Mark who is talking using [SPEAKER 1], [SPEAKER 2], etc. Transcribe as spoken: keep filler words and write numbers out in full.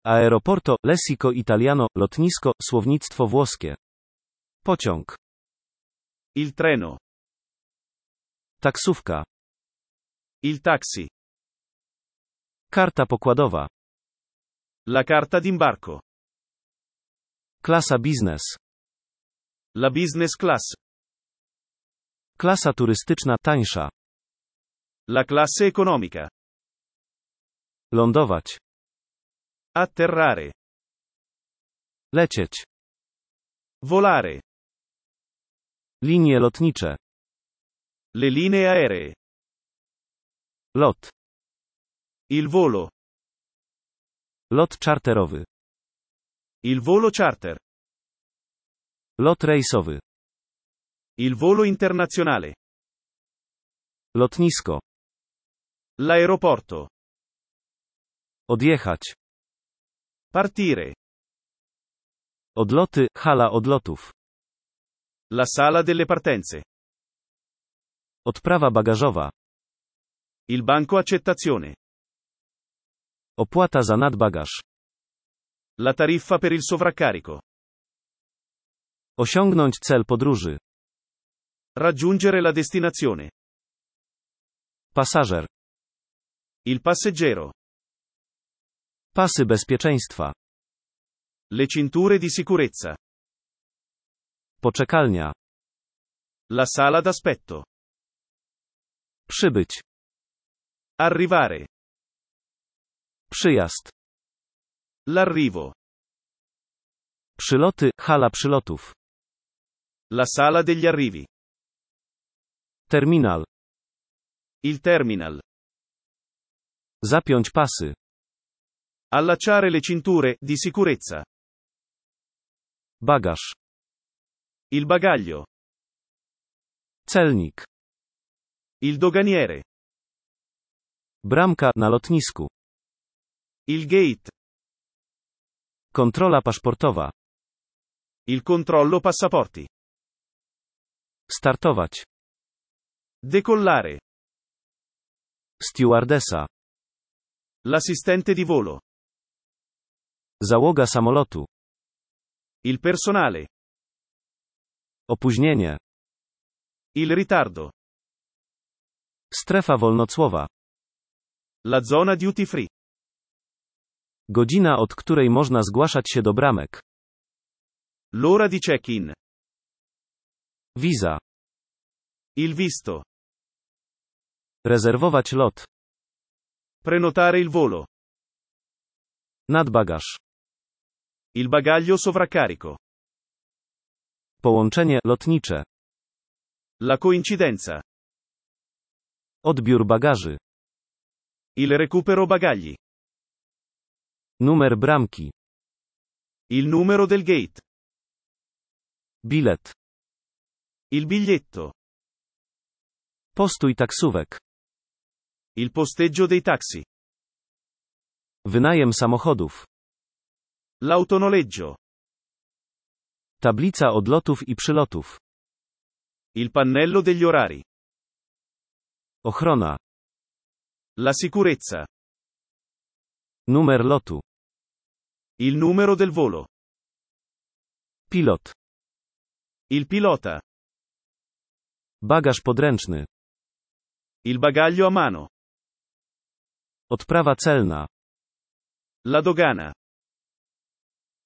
[SPEAKER 1] Aeroporto, lessico italiano, lotnisko, słownictwo włoskie. Pociąg.
[SPEAKER 2] Il treno.
[SPEAKER 1] Taksówka.
[SPEAKER 2] Il taxi.
[SPEAKER 1] Karta pokładowa.
[SPEAKER 2] La carta d'imbarco.
[SPEAKER 1] Klasa biznes.
[SPEAKER 2] La business class.
[SPEAKER 1] Klasa turystyczna tańsza.
[SPEAKER 2] La classe economica.
[SPEAKER 1] Lądować.
[SPEAKER 2] Atterrare.
[SPEAKER 1] Lecieć.
[SPEAKER 2] Volare.
[SPEAKER 1] Linie lotnicze.
[SPEAKER 2] Le linee aeree.
[SPEAKER 1] Lot.
[SPEAKER 2] Il volo.
[SPEAKER 1] Lot czarterowy.
[SPEAKER 2] Il volo charter.
[SPEAKER 1] Lot rejsowy.
[SPEAKER 2] Il volo internazionale.
[SPEAKER 1] Lotnisko.
[SPEAKER 2] L'aeroporto.
[SPEAKER 1] Odjechać.
[SPEAKER 2] Partire.
[SPEAKER 1] Odloty, hala odlotów.
[SPEAKER 2] La sala delle partenze.
[SPEAKER 1] Odprawa bagażowa.
[SPEAKER 2] Il banco accettazione.
[SPEAKER 1] Opłata za nadbagaż.
[SPEAKER 2] La tariffa per il sovraccarico.
[SPEAKER 1] Osiągnąć cel podróży.
[SPEAKER 2] Raggiungere la destinazione.
[SPEAKER 1] Pasażer.
[SPEAKER 2] Il passeggero.
[SPEAKER 1] Pasy bezpieczeństwa.
[SPEAKER 2] Le cinture di sicurezza.
[SPEAKER 1] Poczekalnia.
[SPEAKER 2] La sala d'aspetto.
[SPEAKER 1] Przybyć.
[SPEAKER 2] Arrivare.
[SPEAKER 1] Przyjazd.
[SPEAKER 2] L'arrivo.
[SPEAKER 1] Przyloty, hala przylotów.
[SPEAKER 2] La sala degli arrivi.
[SPEAKER 1] Terminal.
[SPEAKER 2] Il terminal.
[SPEAKER 1] Zapiąć pasy.
[SPEAKER 2] Allacciare le cinture di sicurezza.
[SPEAKER 1] Bagaż.
[SPEAKER 2] Il bagaglio.
[SPEAKER 1] Celnik.
[SPEAKER 2] Il doganiere.
[SPEAKER 1] Bramka na lotnisku.
[SPEAKER 2] Il gate.
[SPEAKER 1] Kontrola paszportowa.
[SPEAKER 2] Il controllo passaporti.
[SPEAKER 1] Startować.
[SPEAKER 2] Decollare.
[SPEAKER 1] Stewardessa.
[SPEAKER 2] L'assistente di volo.
[SPEAKER 1] Załoga samolotu.
[SPEAKER 2] Il personale.
[SPEAKER 1] Opóźnienie.
[SPEAKER 2] Il ritardo.
[SPEAKER 1] Strefa wolnocłowa.
[SPEAKER 2] La zona duty free.
[SPEAKER 1] Godzina, od której można zgłaszać się do bramek.
[SPEAKER 2] L'ora di check-in.
[SPEAKER 1] Wiza.
[SPEAKER 2] Il visto.
[SPEAKER 1] Rezerwować lot.
[SPEAKER 2] Prenotare il volo.
[SPEAKER 1] Nadbagaż.
[SPEAKER 2] Il bagaglio sovraccarico.
[SPEAKER 1] Połączenie lotnicze.
[SPEAKER 2] La coincidenza.
[SPEAKER 1] Odbiór bagaży.
[SPEAKER 2] Il recupero bagagli.
[SPEAKER 1] Numer bramki.
[SPEAKER 2] Il numero del gate.
[SPEAKER 1] Bilet.
[SPEAKER 2] Il biglietto.
[SPEAKER 1] Postój taksówek.
[SPEAKER 2] Il posteggio dei taxi.
[SPEAKER 1] Wynajem samochodów.
[SPEAKER 2] L'autonoleggio.
[SPEAKER 1] Tablica odlotów i przylotów.
[SPEAKER 2] Il pannello degli orari.
[SPEAKER 1] Ochrona.
[SPEAKER 2] La sicurezza.
[SPEAKER 1] Numer lotu.
[SPEAKER 2] Il numero del volo.
[SPEAKER 1] Pilot.
[SPEAKER 2] Il pilota.
[SPEAKER 1] Bagaż podręczny.
[SPEAKER 2] Il bagaglio a mano.
[SPEAKER 1] Odprawa celna.
[SPEAKER 2] La dogana.